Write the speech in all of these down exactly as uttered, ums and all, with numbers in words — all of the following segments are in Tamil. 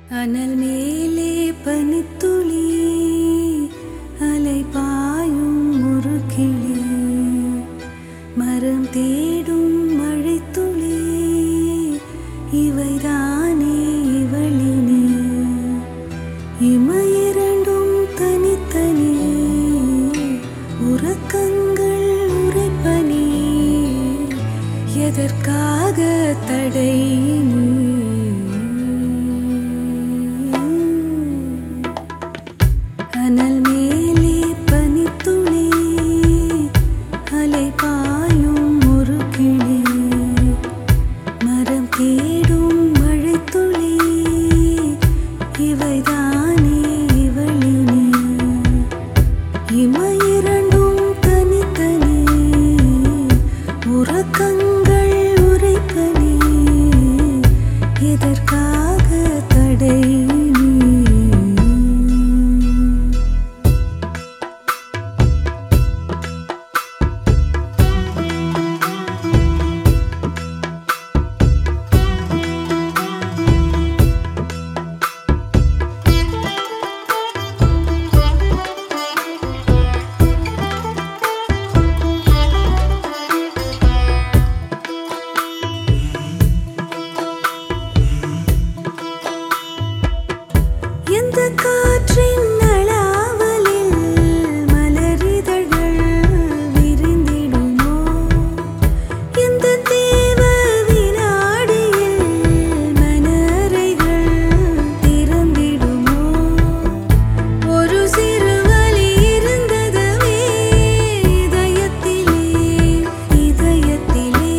அனல் மேலே பனித்துளி அலை பாயும் ஒரு கிளி மரம் தேடும் மழைத்துளி இவைதானே இவளினே இமையிரண்டும் தனித்தனி உறக்கங்கள் உரைப்பனி எதற்காக தடை அனல் மேலே பனித்துளி அலை பாயும் ஒரு கிளி மரம் தேடும் மழைத்துளி இவைதானே இவளினே இமையிரண்டும் தனித்தனி உறக்கங்கள் உரைப்பனி எதற்காக தடை காற்றின் நலாவலில் மலரிதழ்கள் விரிந்திடுமோ இந்த தேவ வினாடியில் மனறைகள் திறந்திடுமோ ஒரு சிறு வலி இருந்ததுவே இதயத்திலே இதயத்திலே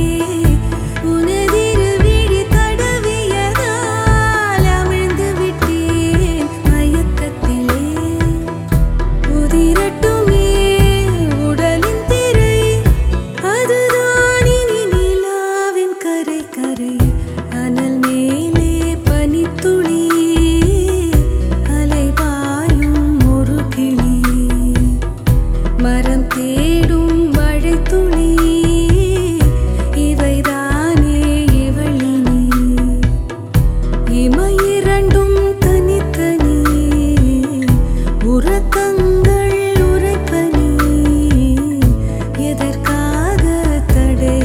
உனதிரு விழி தடவியதால் அமிழ்ந்து விட்டேன் மயக்கத்திலே உதிரட்டுமே உடலின் திரை அதுதான் இனி நிலாவின் கரை கரை அனல் மேலே பனித்துளி அலை பாயும் ஒரு கிளி மரம் தேடும் மழைத்துளி இவைதானே இவளினே இமையிரண்டும் தனித்தனி உறக்கங்கள் உரைப்பனி எதற்காக தடை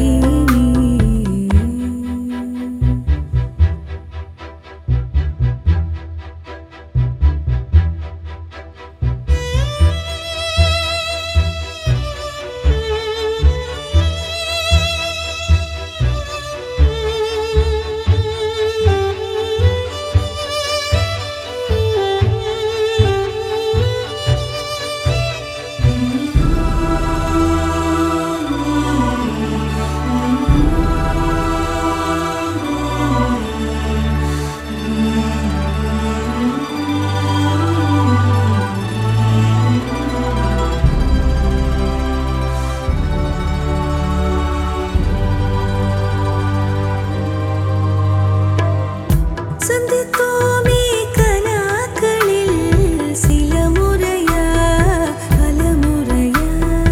சந்தித்தோமே கனாக்களில் சில முறையா பல முறையா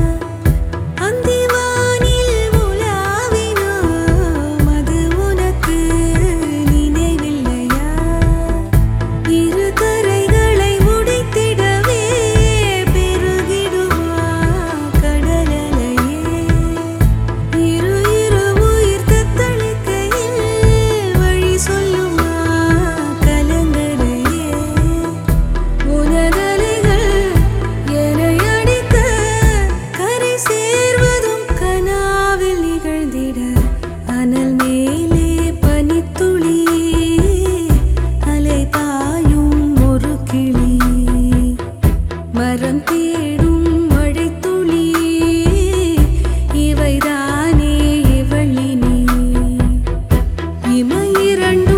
அந்திவானில் உலாவினோ அது உனக்கு நினைவில்லையா இரு கரைகளை உடைத்திடவே பெருகிடுமா கடலலையே இரு இரு உயிர் தத்தளிக்கையில் வழி சொல்லுமா கலங்கரையே உனதலைகள் என்னை அடிக்க கரை சேர்வதும் கனாவில் நிகழ்ந்திட அனல் மேலே பனித்துளி அலை பாயும் ஒரு கிளி மரம் தேடும் மழைத்துளி இவைதானே இவளினே இமையிரண்டும்